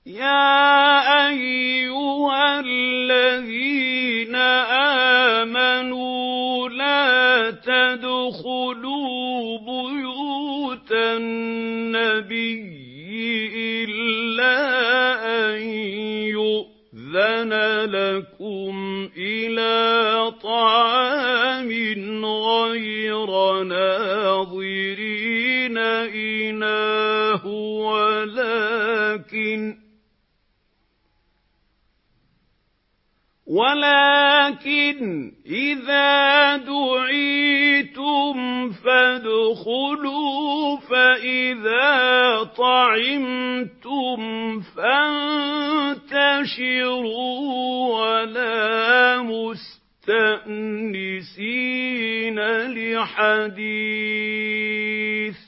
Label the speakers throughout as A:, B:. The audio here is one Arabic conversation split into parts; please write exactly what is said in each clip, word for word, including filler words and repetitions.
A: يَا أَيُّهَا الَّذِينَ آمَنُوا لَا تَدْخُلُوا بُيُوتَ النَّبِيِّ إِلَّا أَن يُؤْذَنَ لَكُمْ إِلَىٰ طَعَامٍ غَيْرَ نَاظِرِينَ إِنَاهُ وَلَٰكِنْ ولكن إذا دعيتم فادخلوا فإذا طعمتم فانتشروا ولا مستأنسين لحديث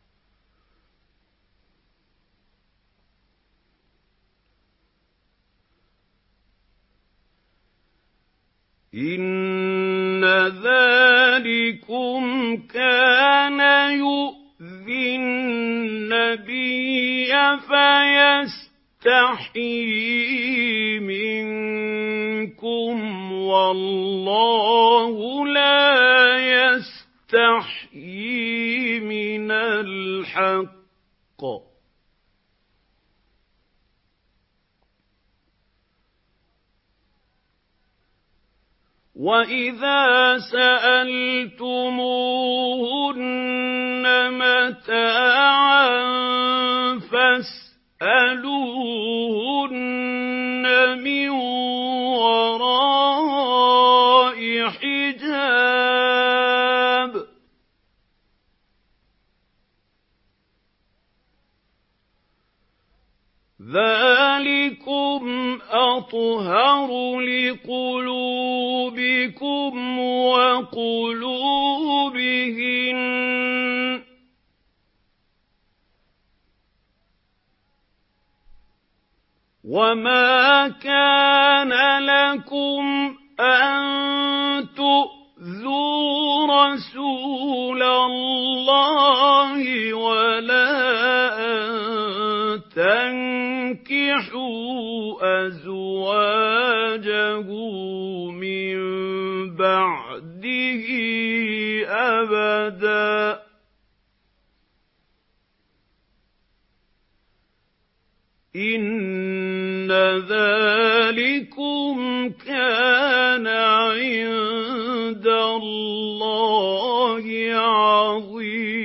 A: إِنَّ ذَٰلِكُمْ كَانَ يُؤْذِي النَّبِيَّ فَيَسْتَحْيِي مِنكُمْ وَاللَّهُ لَا يَسْتَحْيِي مِنَ الْحَقِّ ۚ وَإِذَا سَأَلْتُمُوهُنَّ مَتَاعًا فَاسْأَلُوهُنَّ مِن وَرَاءِ حِجَابٍ ۚ ذَٰلِكُمْ أَطْهَرُ لِقُلُوبِكُمْ وَقُلُوبِهِنَّ ۚ وَمَا كَانَ لَكُمْ أَن تُؤْذُوا رَسُولَ اللَّهِ وَلَا أَن تَنكِحُوا أَزْوَاجَهُ مِن بَعْدِهِ أَبَدًا ۚ إِنَّ ذَٰلِكُمْ كَانَ عِندَ اللَّهِ عَظِيمًا.